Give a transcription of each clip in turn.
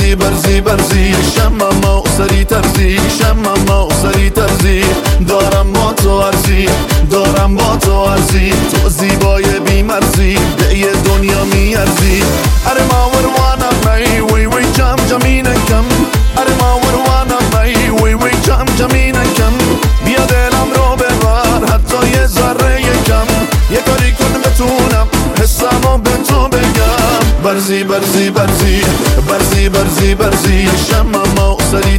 برزی شمم و سری ترزی شمم و سری ترزی دارم با تو عرضی تو زیبای بیمرزی به یه دنیا میارزی اره ما وروانم می وی وی جم جمینکم اره ما وروانم می وی وی جم جمینکم بیا دلم رو ببر حتی یه ذره کم یه کاری کن بتونم حسمو به تو بگم برزی شمم و سری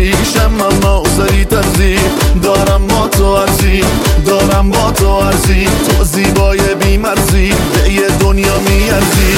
ترزی دارم با تو عرضی تو زیبای بیمرزی به یه دنیا میارزی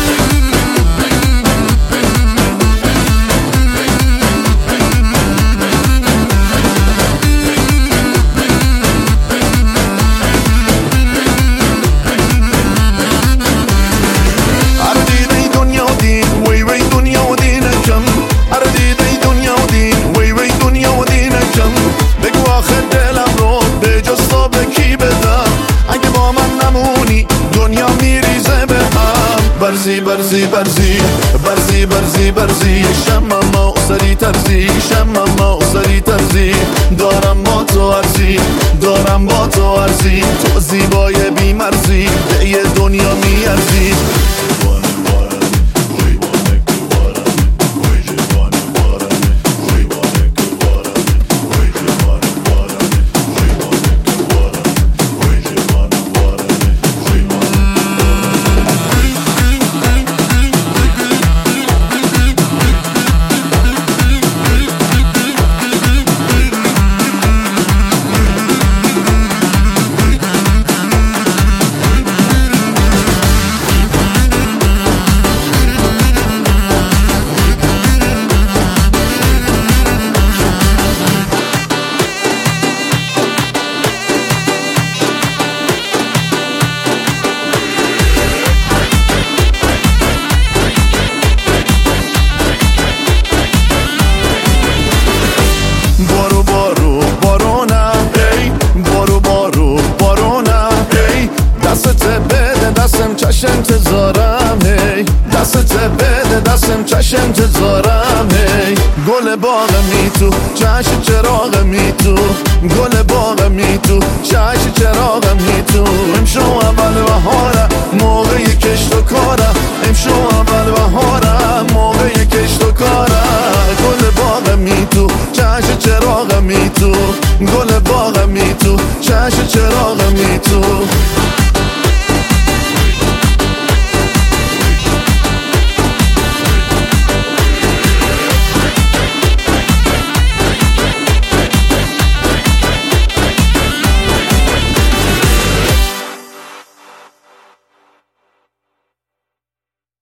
برزی شمم و سری ترزی دارم با تو عرضی تو زیبای بیمرزی به یه دنیا میارزی چشم انتظارم هی گل باغمی تو چشم چراغمی تو گل باغمی تو چشم چراغمی تو امشو اول بهارم موقع کشت و کارم امشو اول بهارم موقع کشت و کارم گل باغمی تو چشم چراغمی تو گل باغمی تو چشم چراغمی تو